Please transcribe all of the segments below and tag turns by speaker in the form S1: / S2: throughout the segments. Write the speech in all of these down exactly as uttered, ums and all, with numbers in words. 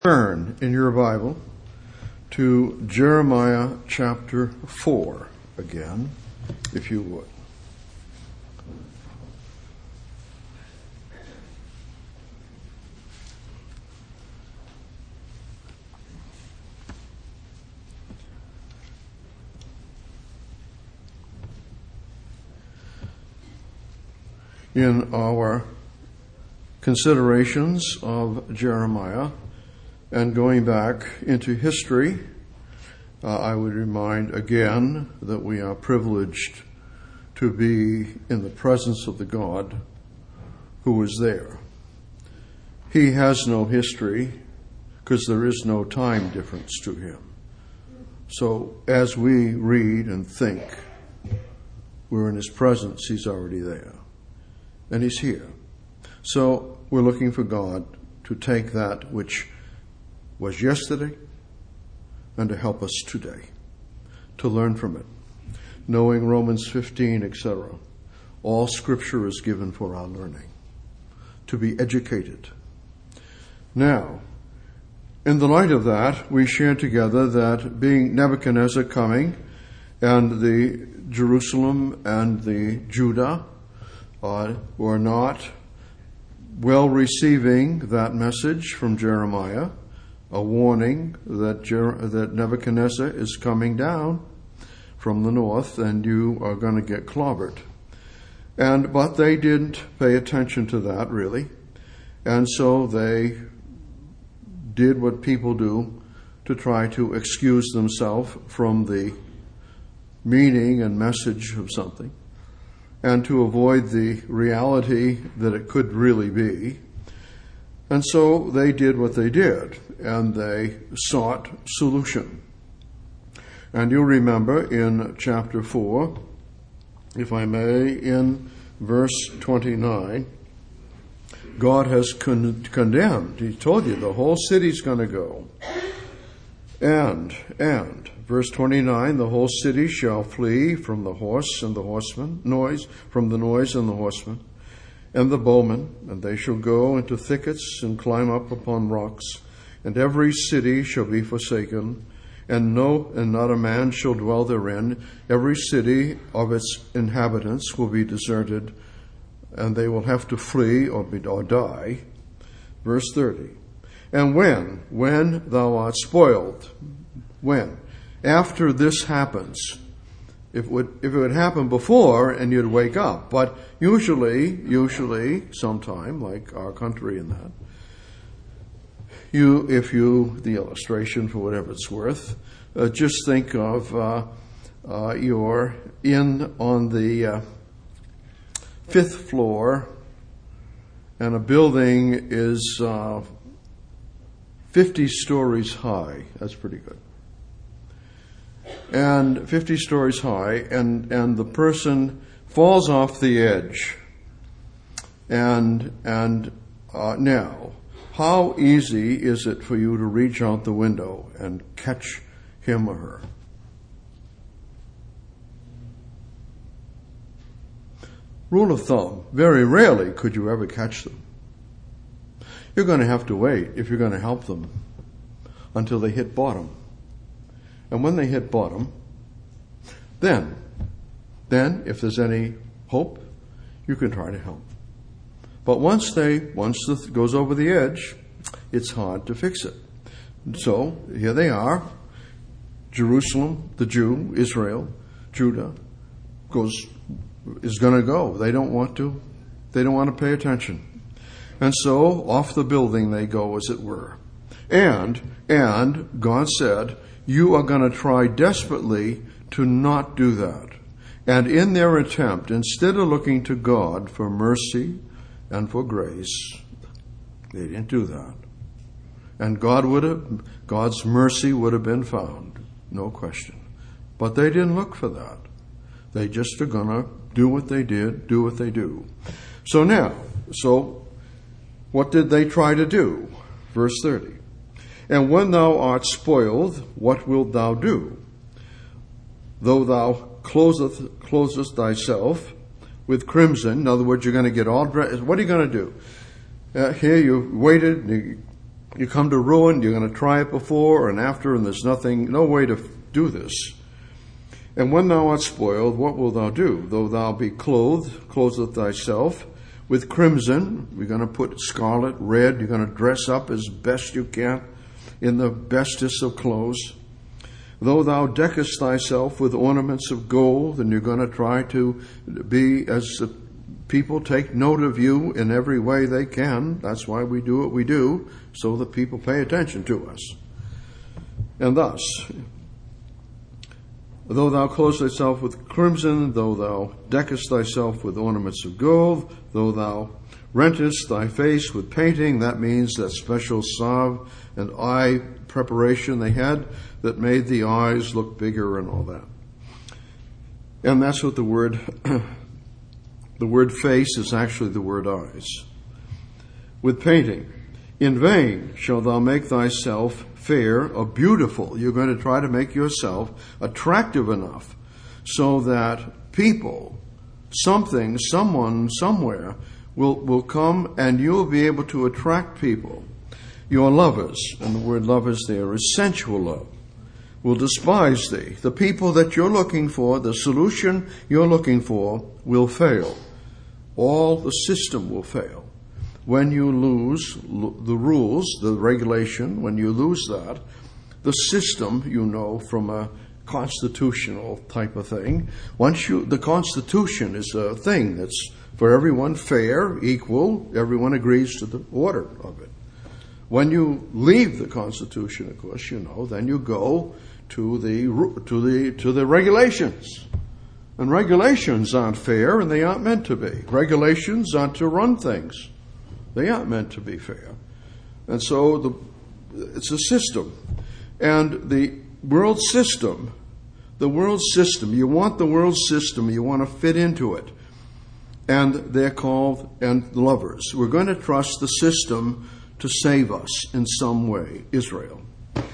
S1: Turn in your Bible to Jeremiah chapter four again, if you would. In our considerations of Jeremiah, and going back into history, uh, I would remind again that we are privileged to be in the presence of the God who is there. He has no history because there is no time difference to him. So as we read and think, we're in his presence. He's already there. And he's here. So we're looking for God to take that which was yesterday and to help us today, to learn from it. Knowing Romans fifteen, et cetera. All Scripture is given for our learning, to be educated. Now, in the light of that, we share together that being Nebuchadnezzar coming and the Jerusalem and the Judah uh, were not well receiving that message from Jeremiah, a warning that Jer- that Nebuchadnezzar is coming down from the north and you are going to get clobbered. And but they didn't pay attention to that really. And so they did what people do to try to excuse themselves from the meaning and message of something and to avoid the reality that it could really be. And so they did what they did, and they sought solution. And you'll remember in chapter four, if I may, in verse twenty-nine, God has con- condemned. He told you the whole city's going to go. And, and, verse twenty-nine, the whole city shall flee from the horse and the horseman, noise, from the noise and the horseman, and the bowmen, and they shall go into thickets and climb up upon rocks, and every city shall be forsaken, and no, and not a man shall dwell therein. Every city of its inhabitants will be deserted, and they will have to flee or be, or die. Verse thirty. And when, when thou art spoiled, when, after this happens, if it would, if it would happen before and you'd wake up, but usually, usually, sometime, like our country in that, you, if you, the illustration for whatever it's worth, uh, just think of, uh, uh, you're in on the uh, fifth floor and a building is uh, fifty stories high. That's pretty good. And fifty stories high, and, and the person falls off the edge. And, and uh, now, how easy is it for you to reach out the window and catch him or her? Rule of thumb, very rarely could you ever catch them. You're going to have to wait, if you're going to help them, until they hit bottom. And when they hit bottom, then, then if there's any hope, you can try to help. But once they, once it goes over the edge, it's hard to fix it. So here they are. Jerusalem, the Jew, Israel, Judah, goes, is going to go. They don't want to, they don't want to pay attention. And so off the building they go, as it were. And, and God said, you are going to try desperately to not do that. And in their attempt, instead of looking to God for mercy and for grace, they didn't do that. And God would have, God's mercy would have been found, no question. But they didn't look for that. They just are going to do what they did, do what they do. So now, so what did they try to do? Verse thirty. And when thou art spoiled, what wilt thou do? Though thou closest, closest thyself with crimson, in other words, you're going to get all dressed. What are you going to do? Uh, here you waited, you You come to ruin, you're going to try it before and after, and there's nothing, no way to do this. And when thou art spoiled, what wilt thou do? Though thou be clothed, clotheth thyself with crimson. You're going to put scarlet, red. You're going to dress up as best you can in the bestest of clothes. Though thou deckest thyself with ornaments of gold, and you're going to try to be as the people take note of you in every way they can. That's why we do what we do, so that people pay attention to us. And thus, though thou clothe thyself with crimson, though thou deckest thyself with ornaments of gold, though thou rentest thy face with painting, that means that special salve and eye preparation they had that made the eyes look bigger and all that. And that's what the word, the word face is actually the word eyes. With painting, in vain shalt thou make thyself fair or beautiful. You're going to try to make yourself attractive enough so that people, something, someone, somewhere will, will come and you'll be able to attract people. Your lovers, and the word lovers there is sensual love, will despise thee. The people that you're looking for, the solution you're looking for, will fail. All the system will fail. When you lose the rules, the regulation, when you lose that, the system, you know, from a constitutional type of thing, once you, the Constitution is a thing that's for everyone fair, equal, everyone agrees to the order of it. When you leave the Constitution, of course, you know, then you go to the to the to the regulations. And regulations aren't fair, and they aren't meant to be. Regulations aren't to run things. They aren't meant to be fair. And so the it's a system. And the world system, the world system, you want the world system, you want to fit into it. And they're called and lovers. We're going to trust the system to save us in some way, Israel.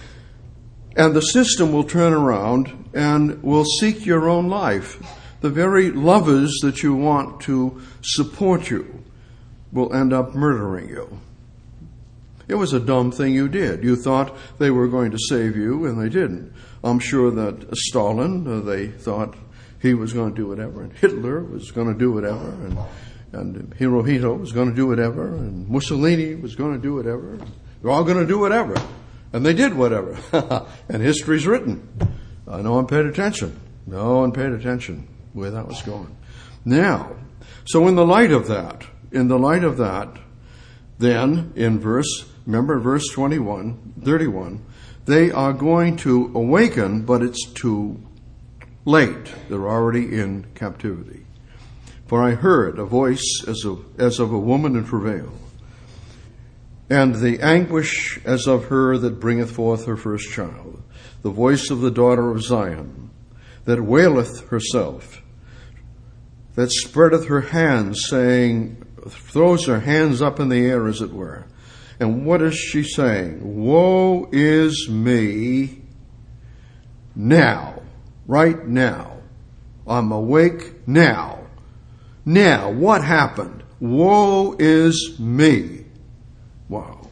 S1: And the system will turn around and will seek your own life. The very lovers that you want to support you will end up murdering you. It was a dumb thing you did. You thought they were going to save you, and they didn't. I'm sure that Stalin, uh, they thought he was going to do whatever, and Hitler was going to do whatever, and And Hirohito was going to do whatever, and Mussolini was going to do whatever. They're all going to do whatever. And they did whatever. And history's written. Uh, no one paid attention. No one paid attention where that was going. Now, so in the light of that, in the light of that, then in verse, remember verse twenty-one, thirty-one, they are going to awaken, but it's too late. They're already in captivity. For I heard a voice as of, as of a woman in travail, and the anguish as of her that bringeth forth her first child, the voice of the daughter of Zion, that waileth herself, that spreadeth her hands, saying, throws her hands up in the air, as it were. And what is she saying? Woe is me now, right now. I'm awake now. Now, what happened? Woe is me. Wow.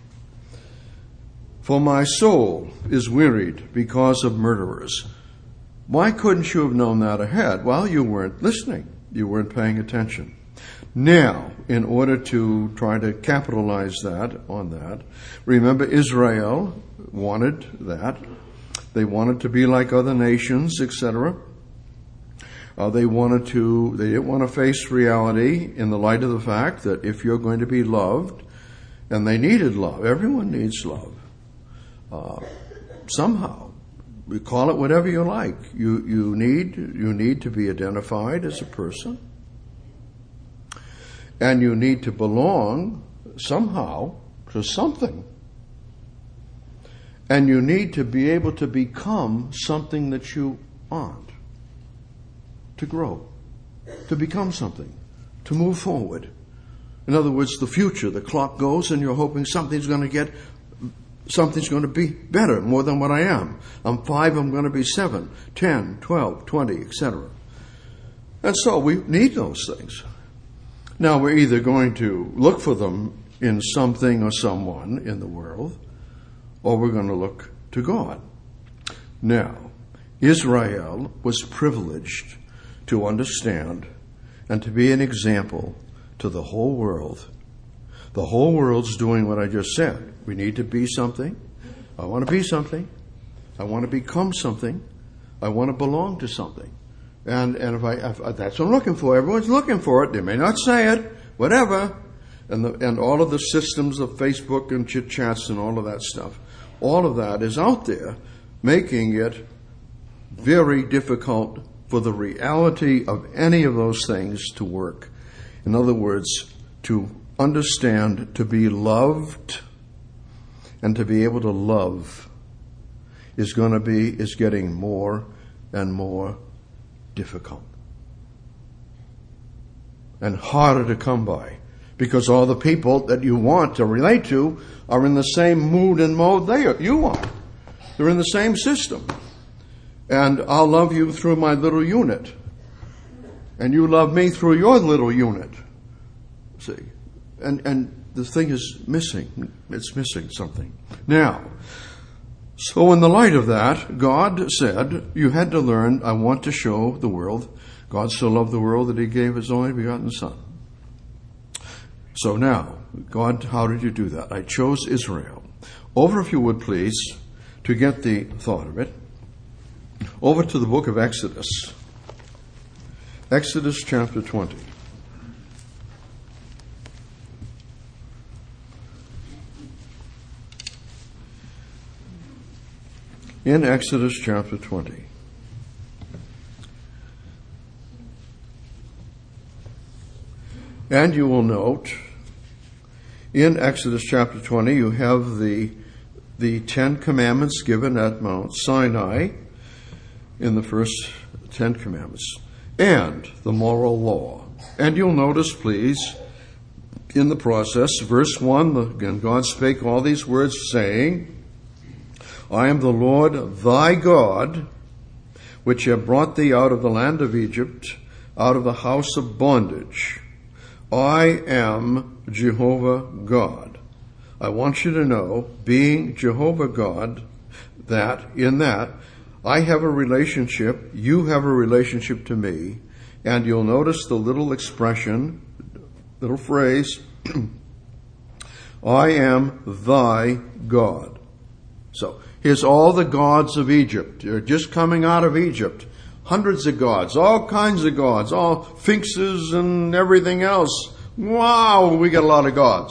S1: For my soul is wearied because of murderers. Why couldn't you have known that ahead? Well, you weren't listening. You weren't paying attention. Now, in order to try to capitalize that on that, remember Israel wanted that. They wanted to be like other nations, et cetera. Uh, they wanted to, they didn't want to face reality in the light of the fact that if you're going to be loved, and they needed love, everyone needs love. Uh, somehow, we call it whatever you like. You, you need, you need to be identified as a person. And you need to belong somehow to something. And you need to be able to become something that you aren't. To grow, to become something, to move forward. In other words, the future, the clock goes and you're hoping something's going to get, something's going to be better, more than what I am. I'm five, I'm going to be seven, ten, twelve, twenty, et cetera. And so we need those things. Now we're either going to look for them in something or someone in the world, or we're going to look to God. Now, Israel was privileged to understand and to be an example to the whole world. The whole world's doing what I just said. We need to be something. I want to be something. I want to become something. I want to belong to something. And and if I if that's what I'm looking for. Everyone's looking for it. They may not say it, whatever. And the, and all of the systems of Facebook and chit chats and all of that stuff, all of that is out there, making it very difficult for the reality of any of those things to work. In other words, to understand, to be loved, and to be able to love is going to be, is getting more and more difficult. And harder to come by. Because all the people that you want to relate to are in the same mood and mode they are, you are. They're in the same system. And I'll love you through my little unit. And you love me through your little unit. See? And and the thing is missing. It's missing something. Now, so in the light of that, God said, you had to learn, I want to show the world, God so loved the world that he gave his only begotten Son. So now, God, how did you do that? I chose Israel. Over, if you would please, to get the thought of it, over to the book of Exodus. Exodus chapter twenty. In Exodus chapter twenty. And you will note, in Exodus chapter twenty, you have the the Ten Commandments given at Mount Sinai in the first Ten Commandments, and the moral law. And you'll notice, please, in the process, verse one, again, God spake all these words, saying, I am the Lord thy God, which have brought thee out of the land of Egypt, out of the house of bondage. I am Jehovah God. I want you to know, being Jehovah God, that in that I have a relationship, you have a relationship to me, and you'll notice the little expression, little phrase, I am thy God. So, here's all the gods of Egypt. They're just coming out of Egypt. Hundreds of gods, all kinds of gods, all sphinxes and everything else. Wow, we got a lot of gods.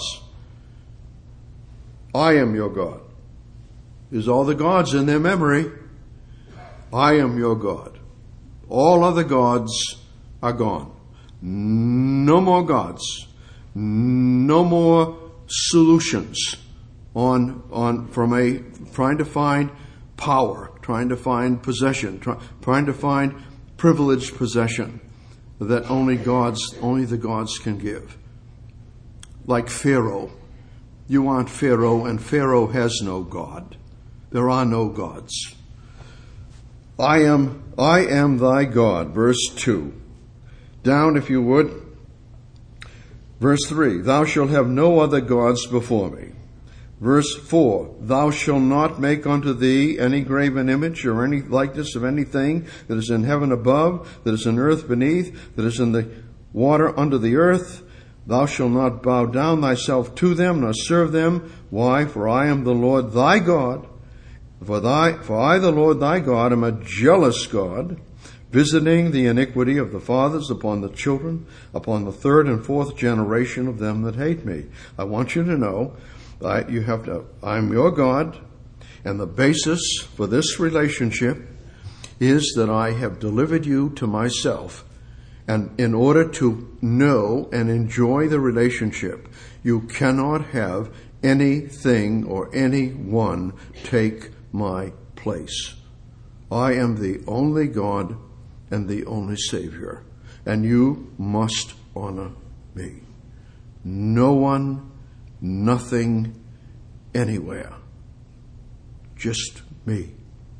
S1: I am your God. There's all the gods in their memory. I am your God. All other gods are gone. No more gods. No more solutions on on from a trying to find power, trying to find possession, try, trying to find privileged possession that only gods, only the gods can give. Like Pharaoh. You want Pharaoh, and Pharaoh has no God. There are no gods. I am, I am thy God. Verse two. Down, if you would. Verse three. Thou shalt have no other gods before me. Verse four, thou shalt not make unto thee any graven image or any likeness of anything that is in heaven above, that is in earth beneath, that is in the water under the earth. Thou shalt not bow down thyself to them, nor serve them. Why? For I am the Lord thy God. For thy, for I, the Lord thy God, am a jealous God, visiting the iniquity of the fathers upon the children, upon the third and fourth generation of them that hate me. I want you to know, I, you have to, I'm your God, and the basis for this relationship is that I have delivered you to myself. And in order to know and enjoy the relationship, you cannot have anything or anyone take my place. I am the only God and the only Savior, and you must honor me. No one, nothing, anywhere. Just me.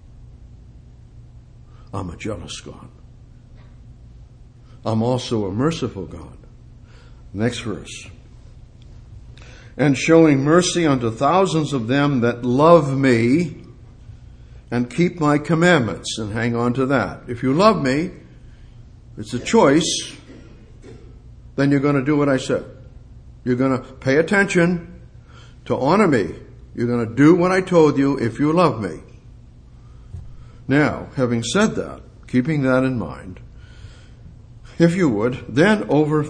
S1: I'm a jealous God. I'm also a merciful God. Next verse. and showing mercy unto thousands of them that love me and keep my commandments. And hang on to that. If you love me, it's a choice, then you're going to do what I said. You're going to pay attention to honor me. You're going to do what I told you if you love me. Now, having said that, keeping that in mind, if you would, then over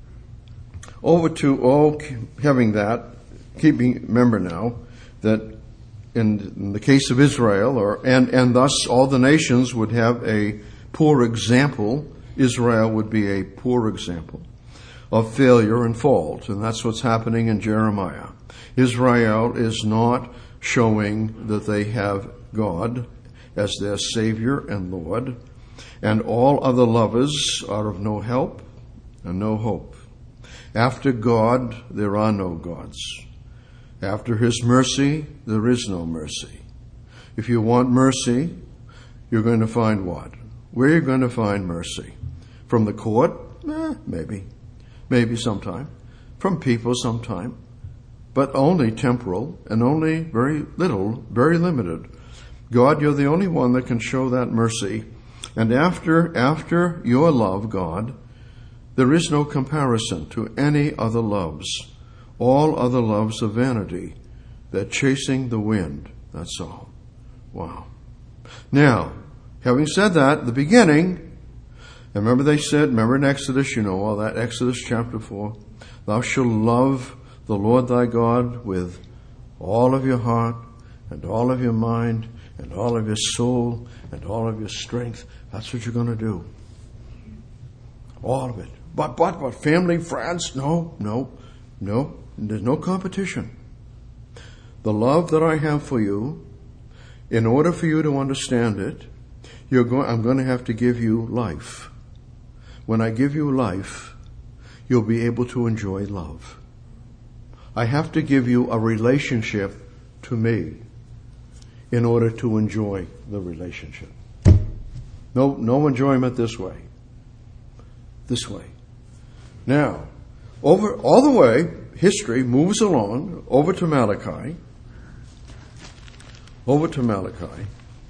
S1: over to all, having that, keeping, remember now, that in, in the case of Israel, or and, and thus all the nations would have a poor example. Israel would be a poor example of failure and fault, and that's what's happening in Jeremiah. Israel is not showing that they have God as their Savior and Lord, and all other lovers are of no help and no hope. After God, there are no gods. After His mercy, there is no mercy. If you want mercy, you're going to find what? Where are you going to find mercy? From the court? Eh, maybe. Maybe sometime. From people sometime. But only temporal and only very little, very limited. God, you're the only one that can show that mercy. And after, after your love, God, there is no comparison to any other loves. All other loves are vanity. They're chasing the wind. That's all. Wow. Now, having said that, at the beginning, remember they said, remember in Exodus, you know all that, Exodus chapter four, thou shalt love the Lord thy God with all of your heart and all of your mind and all of your soul and all of your strength. That's what you're going to do. All of it. But, but, but family, friends, no, no, no. There's no competition. The love that I have for you, in order for you to understand it, you're going, I'm going to have to give you life. When I give you life, you'll be able to enjoy love. I have to give you a relationship to me in order to enjoy the relationship. No, no enjoyment this way. This way. Now, over all the way, history moves along over to Malachi. Over to Malachi.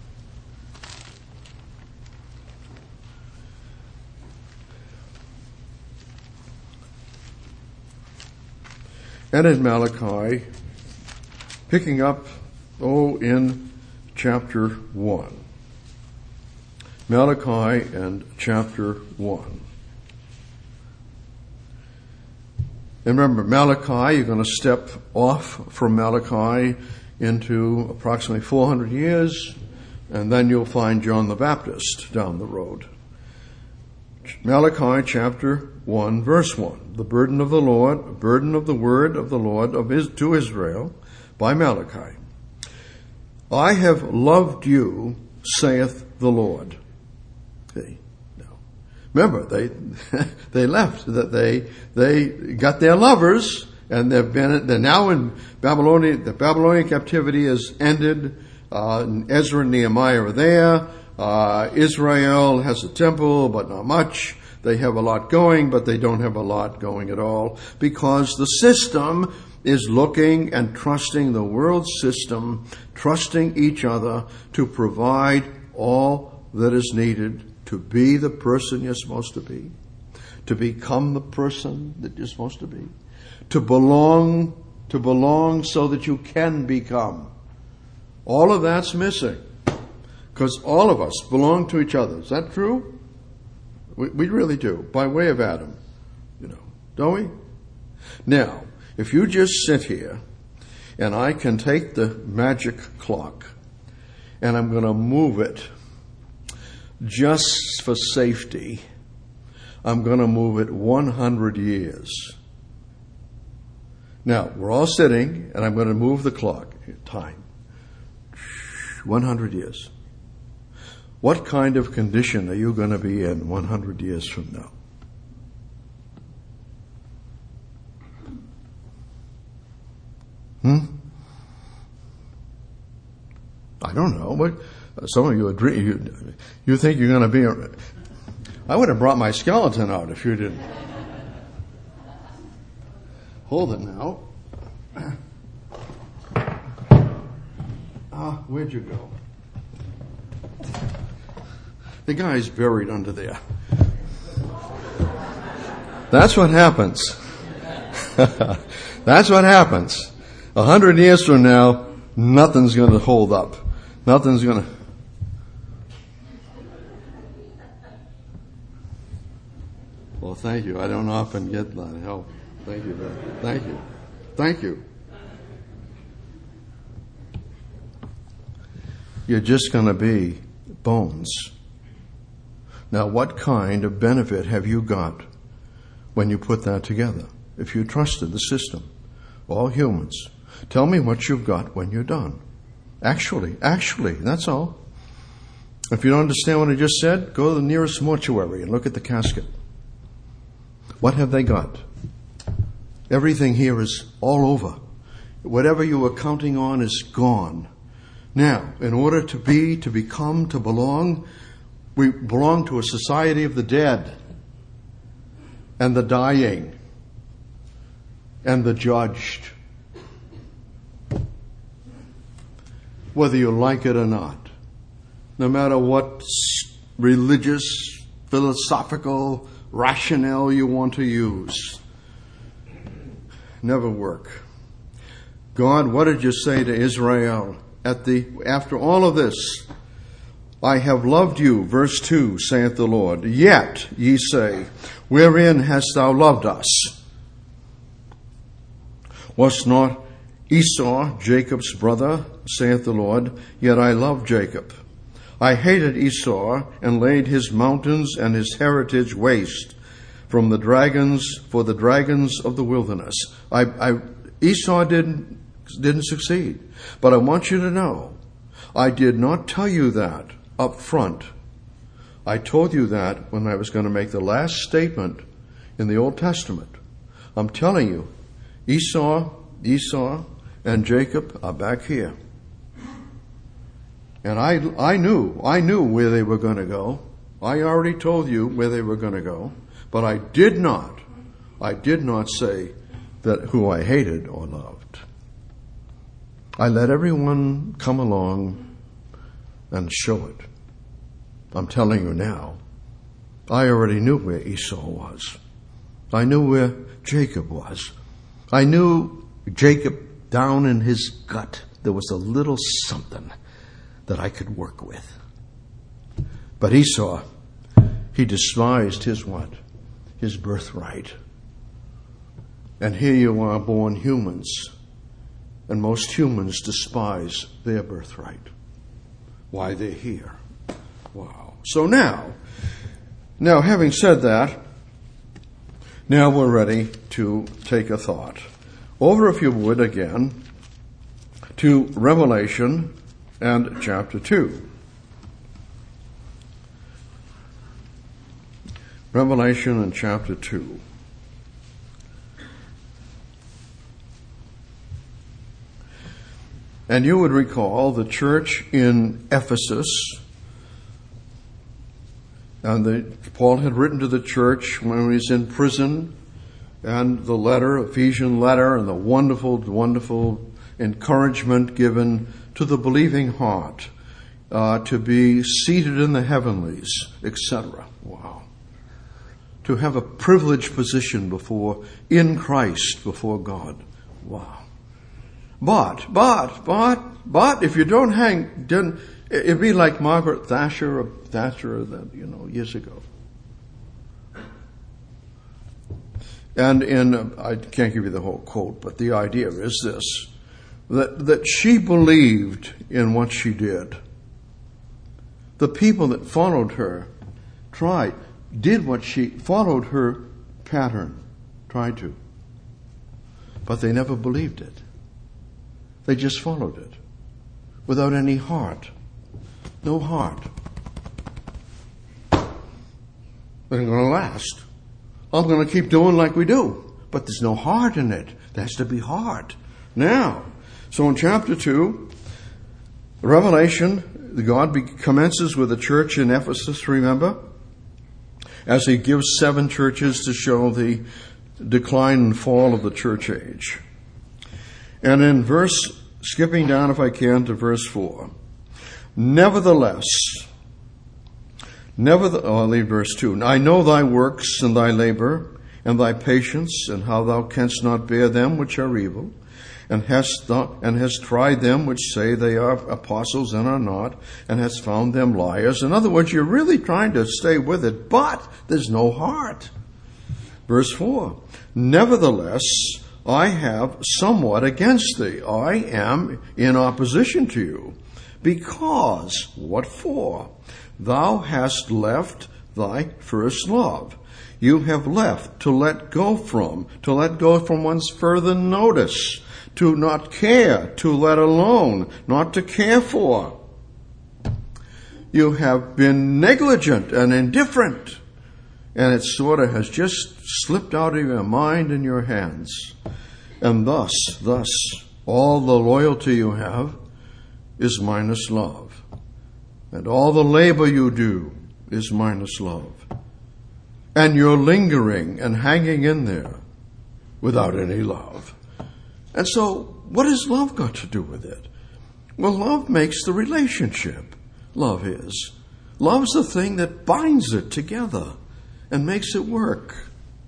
S1: And in Malachi, picking up, oh, in chapter one. Malachi and chapter one. And remember, Malachi, you're going to step off from Malachi into approximately four hundred years, and then you'll find John the Baptist down the road. Malachi chapter one, verse one. The burden of the Lord, burden of the word of the Lord of his, to Israel by Malachi. I have loved you, saith the Lord. See? Remember, they they left. That they they got their lovers, and they've been they're now in Babylonian. The Babylonian captivity has ended. Uh, Ezra and Nehemiah are there. Uh, Israel has a temple, but not much. They have a lot going, but they don't have a lot going at all, because the system is looking and trusting the world system, trusting each other to provide all that is needed to be the person you're supposed to be, to become the person that you're supposed to be, to belong, to belong so that you can become. All of that's missing, because all of us belong to each other. Is that true? We, we really do, by way of Adam, you know, don't we? Now, if you just sit here, and I can take the magic clock, and I'm going to move it just for safety, I'm going to move it one hundred years. Now, we're all sitting, and I'm going to move the clock. Time. one hundred years. What kind of condition are you going to be in one hundred years from now? Hmm? I don't know. What? Some of you are dream, you, you think you're going to be a, I would have brought my skeleton out if you didn't. Hold it now. Where'd you go? The guy's buried under there. That's what happens. That's what happens. A hundred years from now, nothing's going to hold up. Nothing's going to... Well, thank you. I don't often get that help. Thank you. Thank you. Thank you. You're just going to be bones. Now, what kind of benefit have you got when you put that together? If you trusted the system, all humans, tell me what you've got when you're done. Actually, actually, that's all. If you don't understand what I just said, go to the nearest mortuary and look at the casket. What have they got? Everything here is all over. Whatever you were counting on is gone. Now, in order to be, to become, to belong, we belong to a society of the dead and the dying and the judged. Whether you like it or not, no matter what religious, philosophical rationale you want to use, never work. God, what did you say to Israel at the after all of this? I have loved you, verse two, saith the Lord. Yet, ye say, wherein hast thou loved us? Was not Esau Jacob's brother, saith the Lord? Yet I loved Jacob. I hated Esau, and laid his mountains and his heritage waste from the dragons, for the dragons of the wilderness. I, I Esau didn't, didn't succeed. But I want you to know, I did not tell you that up front. I told you that when I was going to make the last statement in the Old Testament. I'm telling you, Esau, Esau, and Jacob are back here. And I, I knew, I knew where they were going to go. I already told you where they were going to go. But I did not, I did not say that who I hated or loved. I let everyone come along and show it. I'm telling you now, I already knew where Esau was. I knew where Jacob was. I knew Jacob down in his gut. There was a little something that I could work with. But Esau, he despised his what? His birthright. And here you are, born humans. And most humans despise their birthright. Why they're here. Wow. So now, now having said that, now we're ready to take a thought. Over, if you would, again, to Revelation and chapter two. Revelation and chapter two. And you would recall the church in Ephesus, and the, Paul had written to the church when he was in prison, and the letter, Ephesian letter, and the wonderful, wonderful encouragement given to the believing heart uh, to be seated in the heavenlies, et cetera. Wow. To have a privileged position before, in Christ, before God. Wow. But, but, but, but, if you don't hang, then it'd be like Margaret Thatcher, or Thatcher, that, you know, years ago. And in, uh, I can't give you the whole quote, but the idea is this, that, that she believed in what she did. The people that followed her tried, did what she, followed her pattern, tried to. But they never believed it. They just followed it without any heart. No heart. It ain't going to last. I'm going to keep doing like we do. But there's no heart in it. There has to be heart. Now, so in chapter two, Revelation, God be, commences with the church in Ephesus, remember? As he gives seven churches to show the decline and fall of the church age. And in verse, skipping down if I can to verse four, Nevertheless, nevertheless, oh, I'll leave verse two. I know thy works and thy labor and thy patience, and how thou canst not bear them which are evil, and hast thou, and hast tried them which say they are apostles and are not, and hast found them liars. In other words, you're really trying to stay with it, but there's no heart. Verse four. Nevertheless, I have somewhat against thee. I am in opposition to you. Because, what for? Thou hast left thy first love. You have left to let go from, to let go from one's further notice, to not care, to let alone, not to care for. You have been negligent and indifferent, and it sort of has just slipped out of your mind and your hands. And thus, thus, all the loyalty you have is minus love. And all the labor you do is minus love. And you're lingering and hanging in there without any love. And so, what has love got to do with it? Well, love makes the relationship. Love is. Love's the thing that binds it together and makes it work.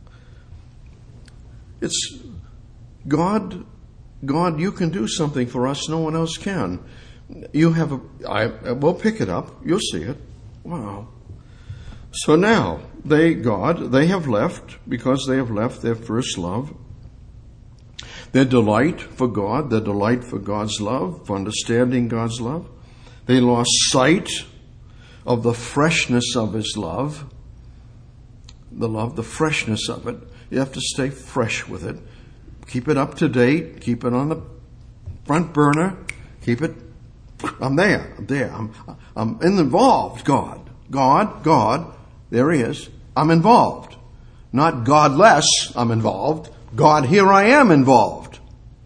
S1: It's God, God, you can do something for us no one else can. You have a, I, we'll pick it up. You'll see it. Wow. So now, they, God, they have left because they have left their first love. Their delight for God, their delight for God's love, for understanding God's love. They lost sight of the freshness of His love. The love, the freshness of it. You have to stay fresh with it. Keep it up to date. Keep it on the front burner. Keep it. I'm there. I'm there. I'm, I'm involved, God. God, God. There He is. I'm involved. Not godless, I'm involved. God, here I am involved.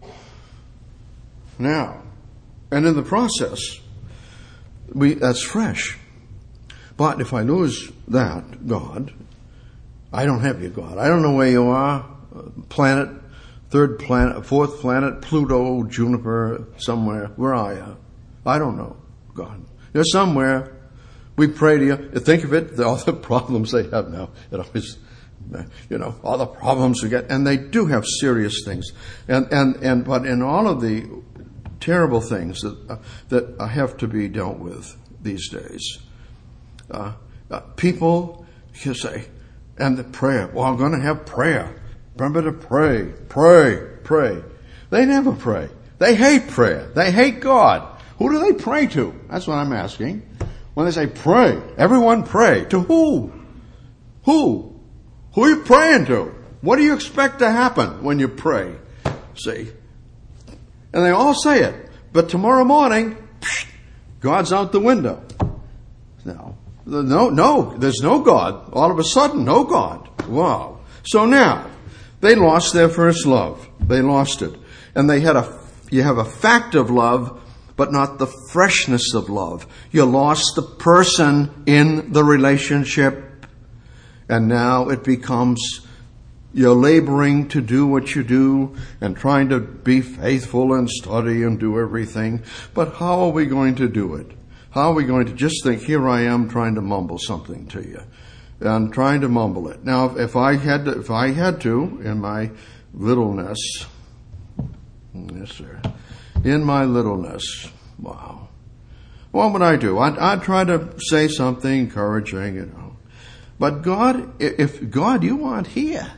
S1: Now, and in the process, we that's fresh. But if I lose that, God, I don't have you, God. I don't know where you are. Planet, third planet, fourth planet, Pluto, Juniper, somewhere. Where are you? I don't know, God. You're somewhere. We pray to you. You think of it, all the problems they have now. It always, you know, all the problems we get, and they do have serious things. And and and but in all of the terrible things that uh, that have to be dealt with these days, uh, uh, people can say, and the prayer. Well, I'm going to have prayer. Remember to pray, pray, pray. They never pray. They hate prayer. They hate God. Who do they pray to? That's what I'm asking. When they say pray, everyone pray. To who? Who? Who are you praying to? What do you expect to happen when you pray? See? And they all say it. But tomorrow morning, God's out the window. No. No, no, there's no God. All of a sudden, no God. Wow. So now, they lost their first love. They lost it. And they had a, you have a fact of love, but not the freshness of love. You lost the person in the relationship, and now it becomes you're laboring to do what you do and trying to be faithful and study and do everything. But how are we going to do it? How are we going to just think, here I am trying to mumble something to you and trying to mumble it. Now, if I had to, if I had to, in my littleness, yes, sir. In my littleness, wow. What would I do? I'd, I'd try to say something encouraging, you know. But God, if God, you aren't here,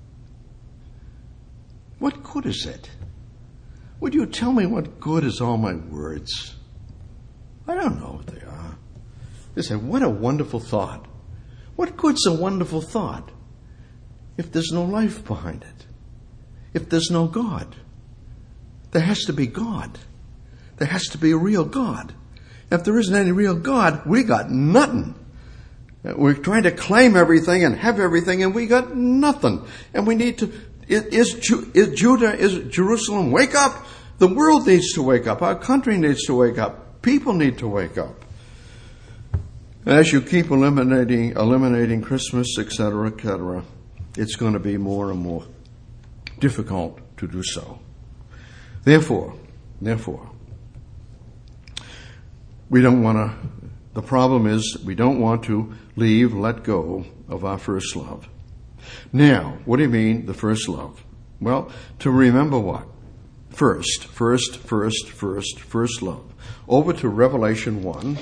S1: what good is it? Would you tell me what good is all my words? I don't know what they are. They say, what a wonderful thought. What good's a wonderful thought if there's no life behind it? If there's no God? There has to be God. There has to be a real God. If there isn't any real God, we got nothing. We're trying to claim everything and have everything, and we got nothing. And we need to, is, is Judah, is Jerusalem, wake up. The world needs to wake up. Our country needs to wake up. People need to wake up. As you keep eliminating, eliminating Christmas, et cetera, et cetera, it's going to be more and more difficult to do so. Therefore, therefore, we don't want to, the problem is we don't want to leave, let go of our first love. Now, what do you mean, the first love? Well, to remember what? First, first, first, first, first love. Over to Revelation one.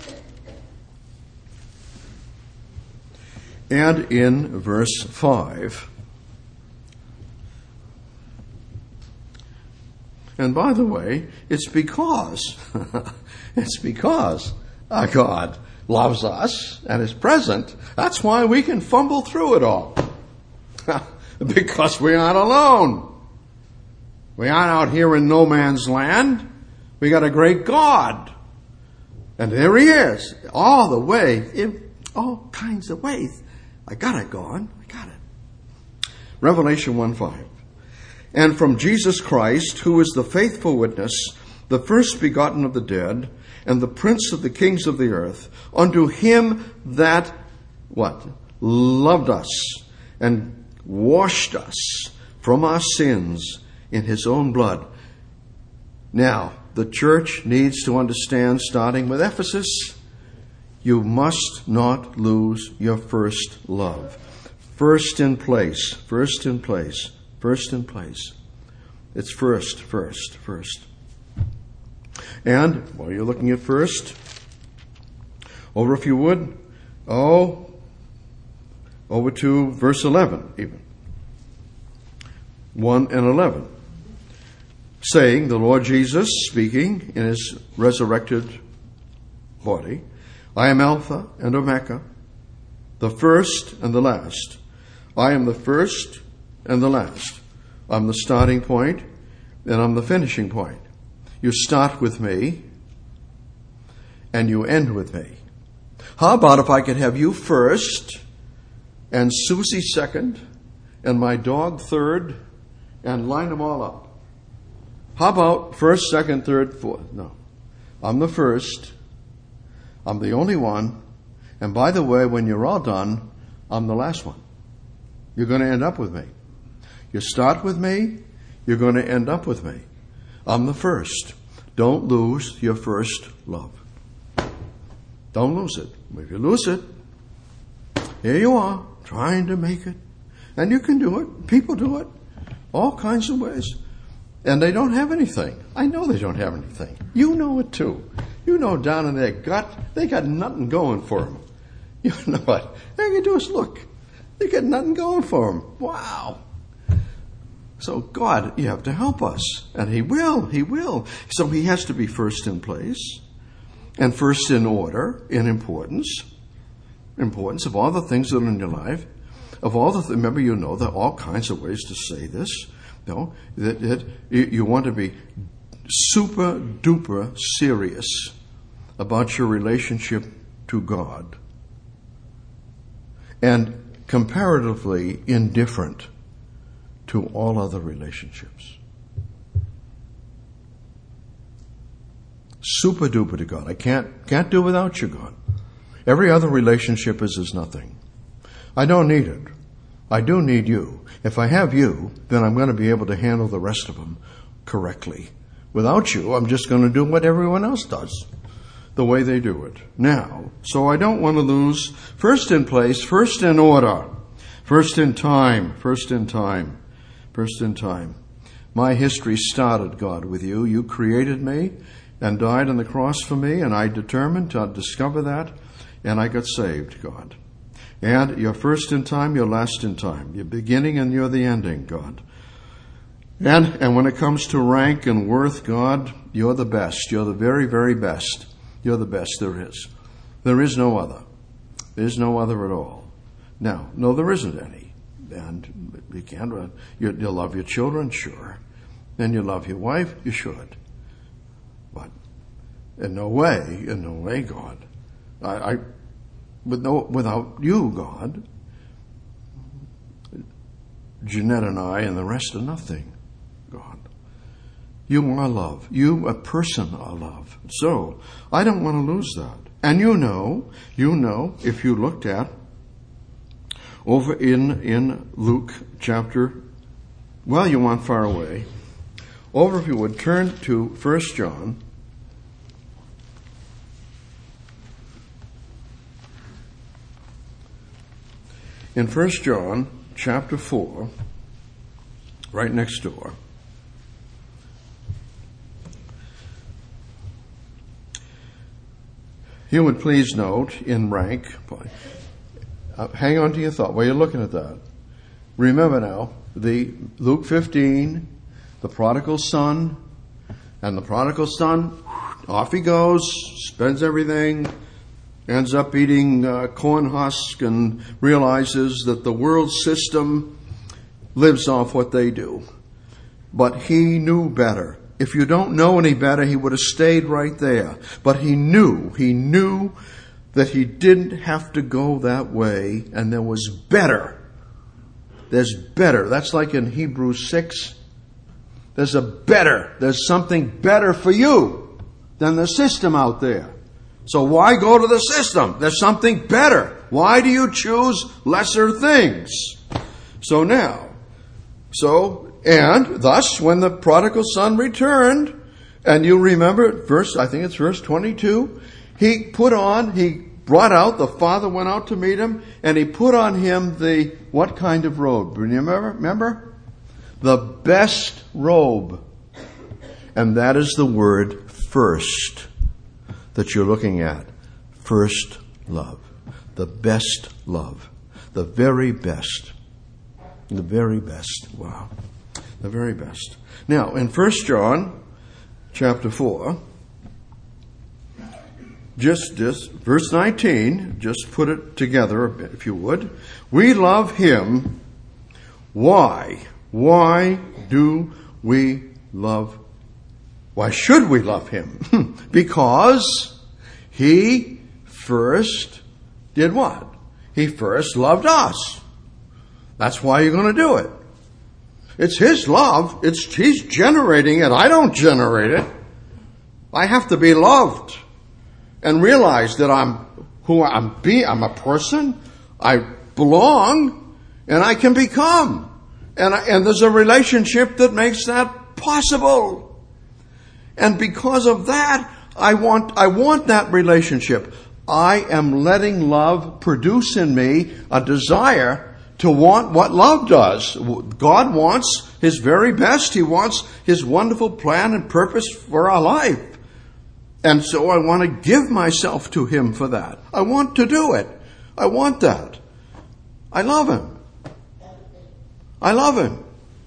S1: And in verse five. And by the way, it's because, it's because our God loves us and is present. That's why we can fumble through it all. Because we aren't alone. We aren't out here in no man's land. We got a great God. And there he is, all the way, in all kinds of ways. I got it, God. I got it. Revelation one five. And from Jesus Christ, who is the faithful witness, the first begotten of the dead, and the prince of the kings of the earth, unto him that, what? Loved us and washed us from our sins in his own blood. Now, the church needs to understand, starting with Ephesus, you must not lose your first love. First in place, first in place, first in place. It's first, first, first. And while you're looking at first, over if you would, oh, over to verse eleven even. one and eleven. Saying, the Lord Jesus speaking in his resurrected body, I am Alpha and Omega, the first and the last. I am the first and the last. I'm the starting point and I'm the finishing point. You start with me and you end with me. How about if I could have you first and Susie second and my dog third and line them all up? How about first, second, third, fourth? No. I'm the first. I'm the only one. And by the way, when you're all done, I'm the last one. You're going to end up with me. You start with me, you're going to end up with me. I'm the first. Don't lose your first love. Don't lose it. If you lose it, here you are, trying to make it. And you can do it. People do it. All kinds of ways. And they don't have anything. I know they don't have anything. You know it too. You know down in their gut, they got nothing going for them. You know what? All you can do is look. They got nothing going for them. Wow. So God, you have to help us. And he will. He will. So he has to be first in place. And first in order, in importance. Importance of all the things that are in your life. Of all the, th- remember you know there are all kinds of ways to say this. No, that, that you want to be super duper serious about your relationship to God and comparatively indifferent to all other relationships. Super duper to God. I can't can't do without you, God. Every other relationship is as nothing. I don't need it. I do need you. If I have you, then I'm going to be able to handle the rest of them correctly. Without you, I'm just going to do what everyone else does, the way they do it now. So I don't want to lose first in place, first in order, first in time, first in time, first in time. My history started, God, with you. You created me and died on the cross for me, and I determined to discover that, and I got saved, God. And you're first in time, you're last in time. You're beginning and you're the ending, God. And and when it comes to rank and worth, God, you're the best. You're the very, very best. You're the best there is. There is no other. There's no other at all. Now, no, there isn't any. And you can't. You, you love your children, sure. And you love your wife, you should. But in no way, in no way, God. I... I With no, without you, God, Jeanette and I and the rest are nothing, God. You are love. You, a person, are love. So, I don't want to lose that. And you know, you know, if you looked at, over in, in Luke chapter, well, you want far away, over if you would turn to First John, in First John chapter four, right next door, you would please note in rank, uh, hang on to your thought while you're looking at that. Remember now, the Luke fifteen, the prodigal son, and the prodigal son, off he goes, spends everything, ends up eating uh, corn husk and realizes that the world system lives off what they do. But he knew better. If you don't know any better, he would have stayed right there. But he knew, he knew that he didn't have to go that way, and there was better. There's better. That's like in Hebrews six. There's a better. There's something better for you than the system out there. So why go to the system? There's something better. Why do you choose lesser things? So now, so, and thus when the prodigal son returned, and you remember verse, I think it's verse twenty-two, he put on, he brought out, the father went out to meet him, and he put on him the, what kind of robe? Do you remember? Remember? The best robe. And that is the word first that you're looking at. First love. The best love. The very best. The very best. Wow. The very best. Now, in First John chapter four, just, just verse nineteen, just put it together a bit, if you would. We love him. Why? Why do we love? Why should we love him? Because he first did what? He first loved us. That's why you're going to do it. It's his love. It's he's generating it. I don't generate it. I have to be loved and realize that I'm who I'm. Be I'm a person. I belong, and I can become. And, I, and there's a relationship that makes that possible. And because of that, I want, I want that relationship. I am letting love produce in me a desire to want what love does. God wants his very best. He wants his wonderful plan and purpose for our life. And so I want to give myself to him for that. I want to do it. I want that. I love him. I love him.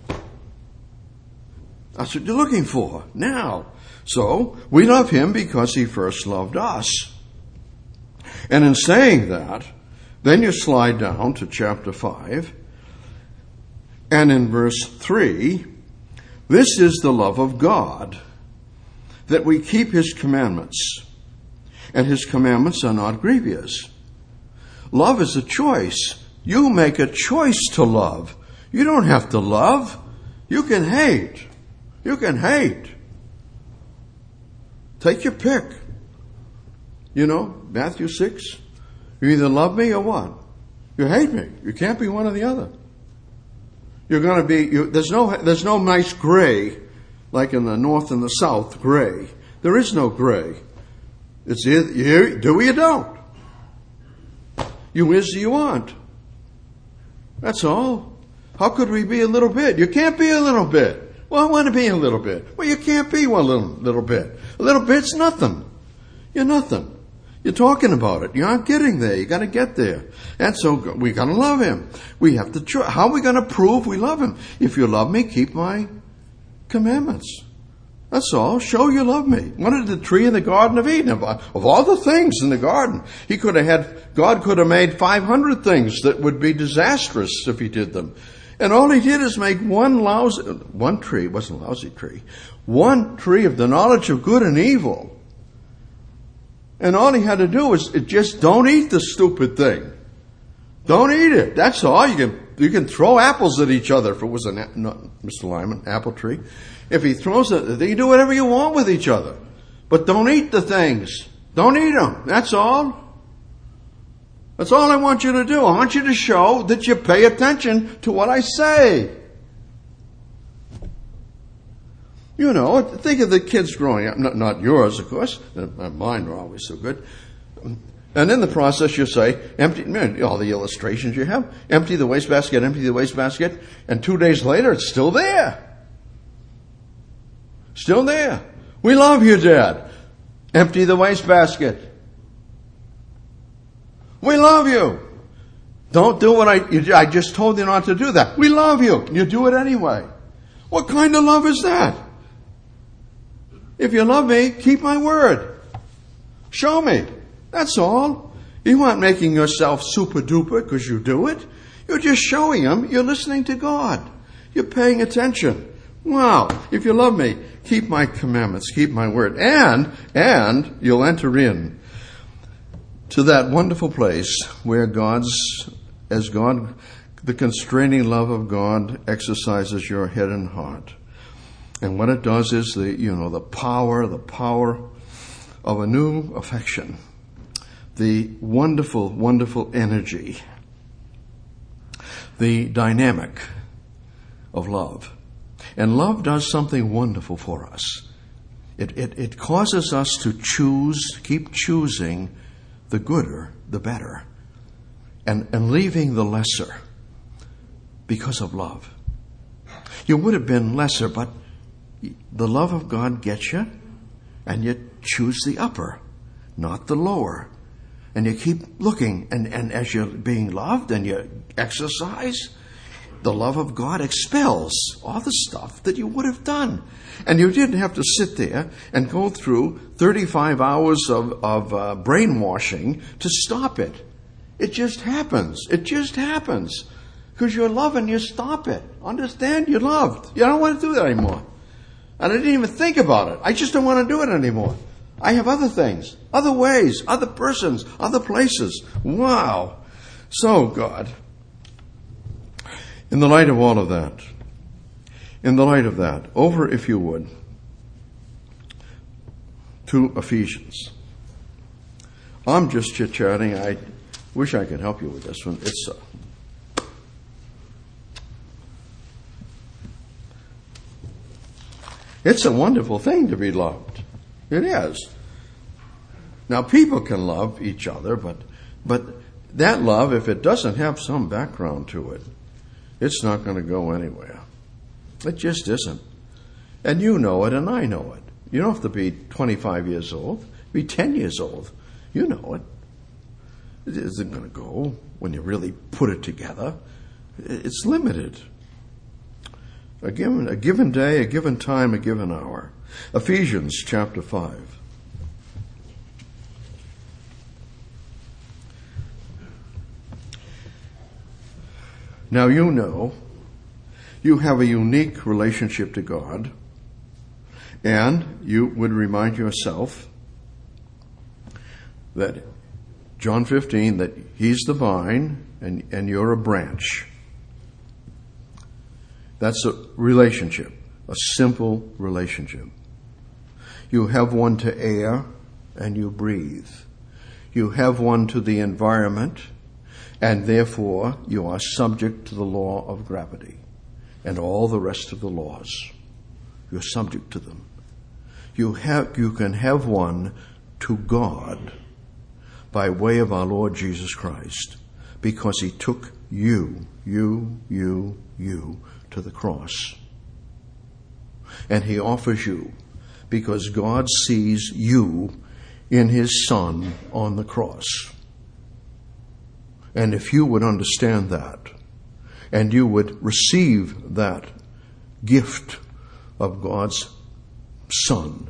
S1: That's what you're looking for now. So, we love him because he first loved us. And in saying that, then you slide down to chapter five. And in verse three, this is the love of God, that we keep his commandments. And his commandments are not grievous. Love is a choice. You make a choice to love. You don't have to love. You can hate. You can hate. Take your pick. You know, Matthew six. You either love me or what? You hate me. You can't be one or the other. You're going to be, you, there's no, there's no nice gray, like in the north and the south, gray. There is no gray. It's either you do or you don't. You is or you aren't. That's all. How could we be a little bit? You can't be a little bit. Well, I want to be a little bit. Well, you can't be one little, little bit. A little bit's nothing. You're nothing. You're talking about it. You aren't getting there. You got to get there. And so we got to love him. We have to try. How are we going to prove we love him? If you love me, keep my commandments. That's all. Show you love me. What did the tree in the Garden of Eden? Of, of all the things in the garden, he could have had, God could have made five hundred things that would be disastrous if he did them. And all he did is make one lousy, one tree, it wasn't a lousy tree, one tree of the knowledge of good and evil. And all he had to do was just don't eat the stupid thing. Don't eat it. That's all. You can you can throw apples at each other if it was a, not Mister Lyman, apple tree. If he throws it, you can do whatever you want with each other. But don't eat the things. Don't eat them. That's all. That's all I want you to do. I want you to show that you pay attention to what I say. You know, think of the kids growing up. Not, not yours, of course. Mine were always so good. And in the process, you say, empty, all the illustrations you have, empty the wastebasket, empty the wastebasket, and two days later, it's still there. Still there. We love you, Dad. Empty the wastebasket. We love you. Don't do what I, you, I just told you not to do that. We love you. You do it anyway. What kind of love is that? If you love me, keep my word. Show me. That's all. You aren't making yourself super duper because you do it. You're just showing him you're listening to God. You're paying attention. Wow. If you love me, keep my commandments, keep my word. And, and you'll enter in to that wonderful place where God's, as God, the constraining love of God exercises your head and heart. And what it does is the, you know, the power, the power of a new affection, the wonderful, wonderful energy, the dynamic of love. And love does something wonderful for us. It, it, it causes us to choose, keep choosing the gooder, the better, and, and leaving the lesser because of love. You would have been lesser, but the love of God gets you, and you choose the upper, not the lower. And you keep looking, and, and as you're being loved and you exercise, the love of God expels all the stuff that you would have done. And you didn't have to sit there and go through thirty-five hours of, of uh, brainwashing to stop it. It just happens. It just happens. Because you're loving, you stop it. Understand? You're loved. You don't want to do that anymore. And I didn't even think about it. I just don't want to do it anymore. I have other things, other ways, other persons, other places. Wow. So, God, in the light of all of that, in the light of that, over, if you would, to Ephesians. I'm just chit-chatting. I wish I could help you with this one. It's uh, It's a wonderful thing to be loved. It is. Now, people can love each other, but but that love, if it doesn't have some background to it, it's not going to go anywhere. It just isn't. And you know it, and I know it. You don't have to be twenty-five years old. Be ten years old. You know it. It isn't going to go when you really put it together. It's limited. A given, a given day, a given time, a given hour. Ephesians chapter five. Now you know you have a unique relationship to God, and you would remind yourself that John fifteen, that he's the vine and, and you're a branch. That's a relationship, a simple relationship. You have one to air and you breathe. You have one to the environment, and therefore you are subject to the law of gravity and all the rest of the laws. You're subject to them. You have, you can have one to God by way of our Lord Jesus Christ, because he took you, you, you, you, to the cross. And he offers you because God sees you in his Son on the cross. And if you would understand that, and you would receive that gift of God's Son,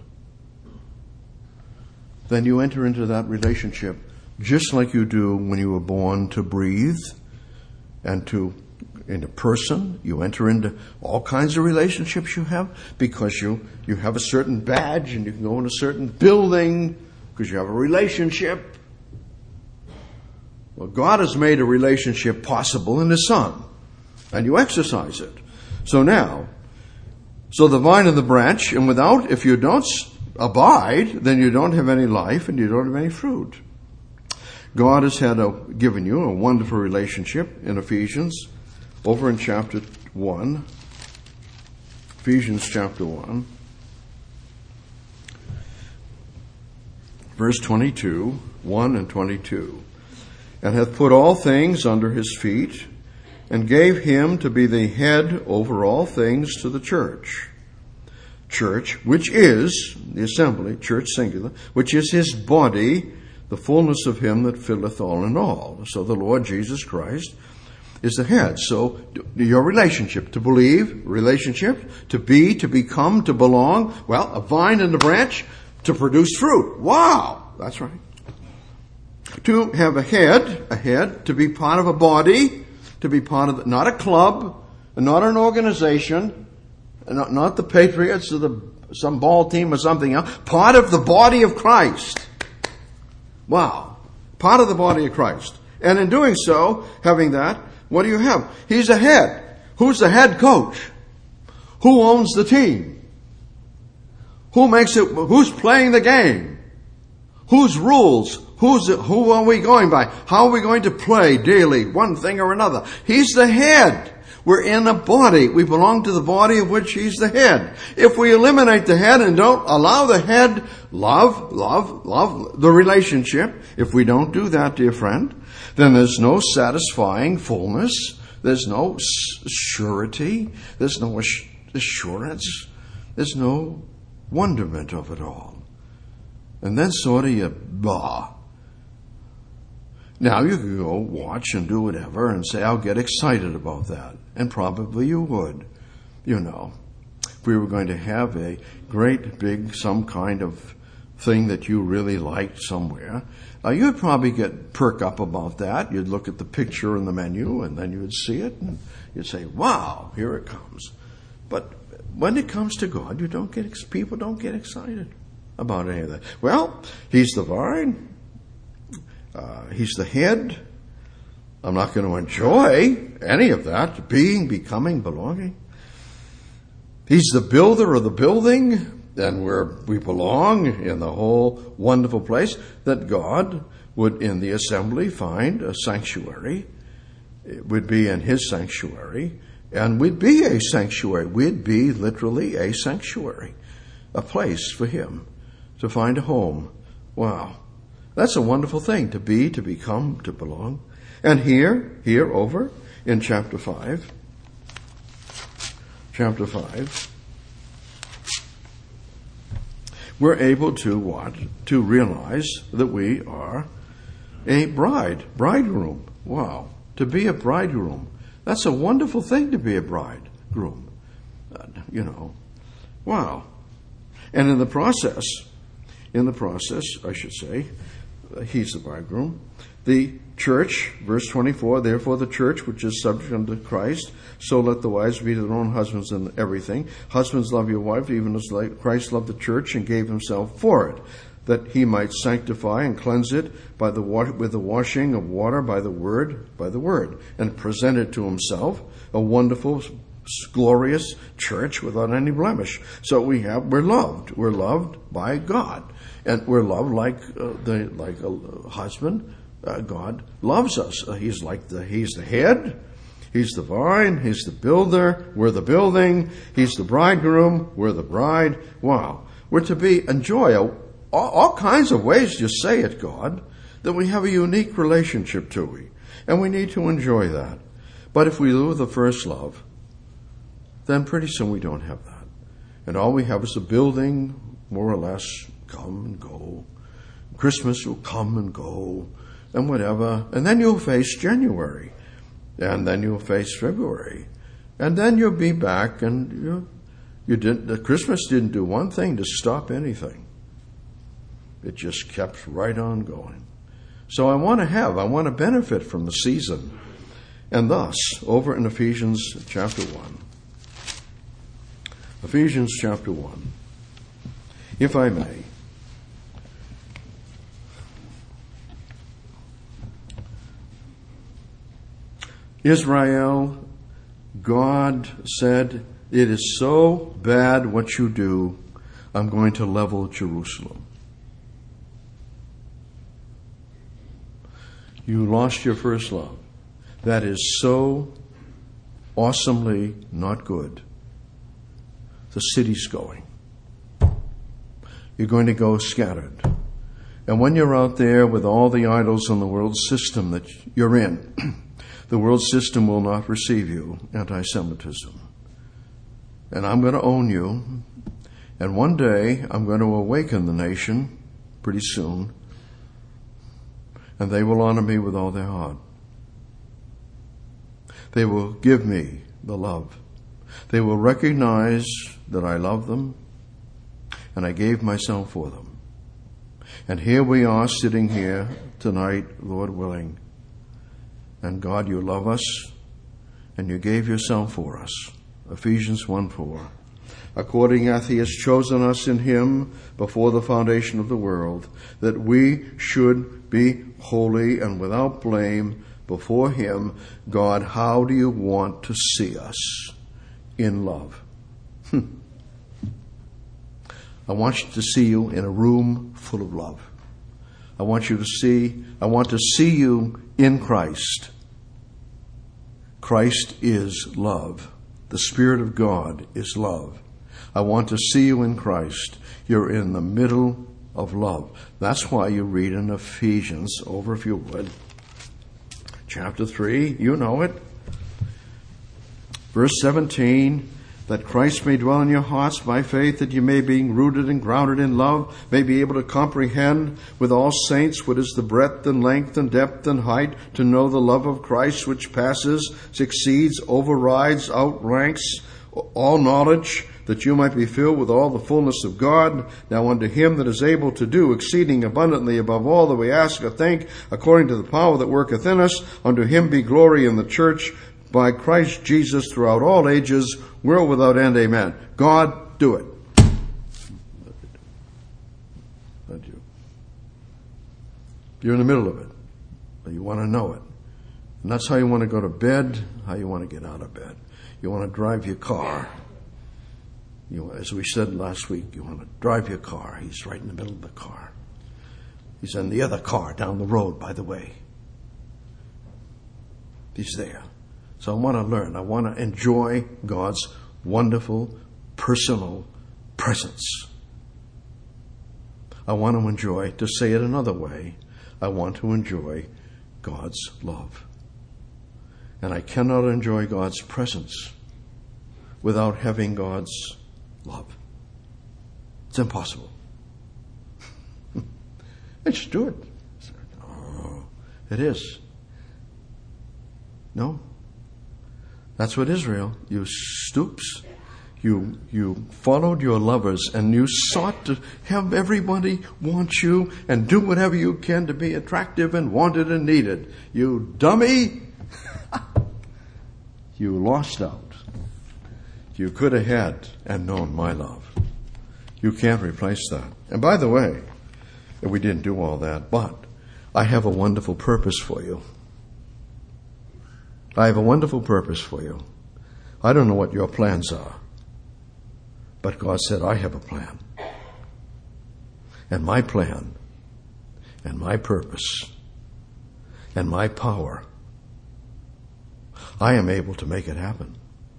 S1: then you enter into that relationship just like you do when you were born to breathe and to in a person. You enter into all kinds of relationships you have because you, you have a certain badge and you can go in a certain building because you have a relationship. Well, God has made a relationship possible in his Son, and you exercise it. So now, so the vine and the branch, and without, if you don't abide, then you don't have any life and you don't have any fruit. God has had a, given you a wonderful relationship in Ephesians. Over in chapter one, Ephesians chapter one, verse twenty-two, one and twenty-two. And hath put all things under his feet, and gave him to be the head over all things to the church. Church, which is, the assembly, church singular, which is his body, the fullness of him that filleth all in all. So the Lord Jesus Christ is the head. So your relationship, to believe, relationship, to be, to become, to belong, well, a vine and a branch to produce fruit. Wow, that's right. To have a head, a head, to be part of a body, to be part of, the, not a club, not an organization, not, not the Patriots or the some ball team or something else, part of the body of Christ. Wow. Part of the body of Christ. And in doing so, having that, what do you have? He's a head. Who's the head coach? Who owns the team? Who makes it, who's playing the game? Whose rules? Who's, who are we going by? How are we going to play daily, one thing or another? He's the head. We're in a body. We belong to the body of which he's the head. If we eliminate the head and don't allow the head love, love, love the relationship, if we don't do that, dear friend, then there's no satisfying fullness. There's no surety. There's no assurance. There's no wonderment of it all. And then sort of you, bah. Now you could go watch and do whatever and say, I'll get excited about that. And probably you would, you know. If we were going to have a great big, some kind of thing that you really liked somewhere, uh, you'd probably get perk up about that. You'd look at the picture in the menu and then you'd see it and you'd say, wow, here it comes. But when it comes to God, you don't get, people don't get excited about any of that. Well, he's the vine. Uh, he's the head. I'm not going to enjoy any of that. Being, becoming, belonging. He's the builder of the building, and where we belong in the whole wonderful place that God would in the assembly find a sanctuary. It would be in his sanctuary, and we'd be a sanctuary. We'd be literally a sanctuary, a place for him to find a home. Wow. That's a wonderful thing, to be, to become, to belong. And here, here over in chapter five, chapter five, we're able to what? To realize that we are a bride, bridegroom. Wow. To be a bridegroom. That's a wonderful thing to be a bridegroom. Uh, you know. Wow. And in the process, in the process, I should say, he's the bridegroom. The church, verse twenty-four, therefore the church, which is subject unto Christ, so let the wives be to their own husbands in everything. Husbands, love your wife, even as Christ loved the church and gave himself for it, that he might sanctify and cleanse it by the wa- with the washing of water by the word, by the word, and present it to himself, a wonderful, glorious church without any blemish. So we have, we're loved. We're loved by God. And we're loved like uh, the like a husband. Uh, God loves us. Uh, he's like the He's the head. He's the vine. He's the builder. We're the building. He's the bridegroom. We're the bride. Wow. We're to be enjoy a, all, all kinds of ways to say it, God, that we have a unique relationship to we, and we need to enjoy that. But if we lose the first love, then pretty soon we don't have that, and all we have is a building, more or less. Come and go. Christmas will come and go and whatever. And then you'll face January. And then you'll face February. And then you'll be back and you, you didn't, the Christmas didn't do one thing to stop anything. It just kept right on going. So I want to have, I want to benefit from the season. And thus, over in Ephesians chapter one. Ephesians chapter one. If I may. Israel, God said, it is so bad what you do, I'm going to level Jerusalem. You lost your first love. That is so awesomely not good. The city's going. You're going to go scattered. And when you're out there with all the idols in the world system that you're in, the world system will not receive you, anti-Semitism. And I'm going to own you. And one day I'm going to awaken the nation pretty soon. And they will honor me with all their heart. They will give me the love. They will recognize that I love them and I gave myself for them. And here we are sitting here tonight, Lord willing. And God, you love us and you gave yourself for us. Ephesians one four. According as he has chosen us in him before the foundation of the world, that we should be holy and without blame before him. God, how do you want to see us? In love. Hmm. I want you to see you in a room full of love. I want you to see, I want to see you in Christ. Christ is love. The Spirit of God is love. I want to see you in Christ. You're in the middle of love. That's why you read in Ephesians, over if you would, chapter three, you know it. Verse seventeen, that Christ may dwell in your hearts by faith, that you may, being rooted and grounded in love, may be able to comprehend with all saints what is the breadth and length and depth and height, to know the love of Christ which passes, exceeds, overrides, outranks all knowledge, that you might be filled with all the fullness of God. Now unto him that is able to do exceeding abundantly above all that we ask or think, according to the power that worketh in us, unto him be glory in the church by Christ Jesus throughout all ages, world without end. Amen. God, do it. Not you. You're in the middle of it, but you want to know it. And that's how you want to go to bed, how you want to get out of bed. You want to drive your car. You, as we said last week, you want to drive your car. He's right in the middle of the car. He's in the other car down the road, by the way. He's there. So I want to learn. I want to enjoy God's wonderful, personal presence. I want to enjoy, to say it another way, I want to enjoy God's love. And I cannot enjoy God's presence without having God's love. It's impossible. Let's do it. Oh, it is. No. That's what Israel, you stoops, you you followed your lovers and you sought to have everybody want you and do whatever you can to be attractive and wanted and needed. You dummy! You lost out. You could have had and known my love. You can't replace that. And by the way, we didn't do all that, but I have a wonderful purpose for you. I have a wonderful purpose for you. I don't know what your plans are, but God said, I have a plan. And my plan and my purpose and my power, I am able to make it happen.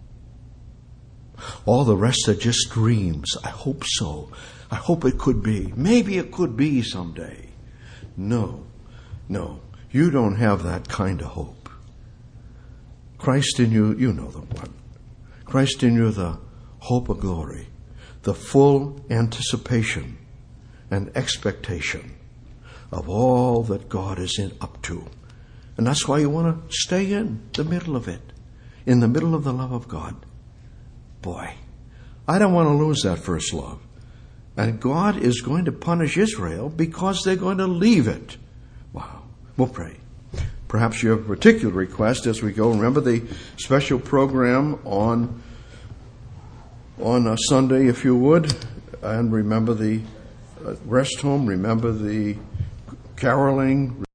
S1: All the rest are just dreams. I hope so. I hope it could be. Maybe it could be someday. No, no, you don't have that kind of hope. Christ in you, you know the one. Christ in you, the hope of glory, the full anticipation and expectation of all that God is in up to. And that's why you want to stay in the middle of it, in the middle of the love of God. Boy, I don't want to lose that first love. And God is going to punish Israel because they're going to leave it. Wow. We'll pray. Perhaps you have a particular request as we go. Remember the special program on on a Sunday, if you would. And remember the rest home. Remember the caroling.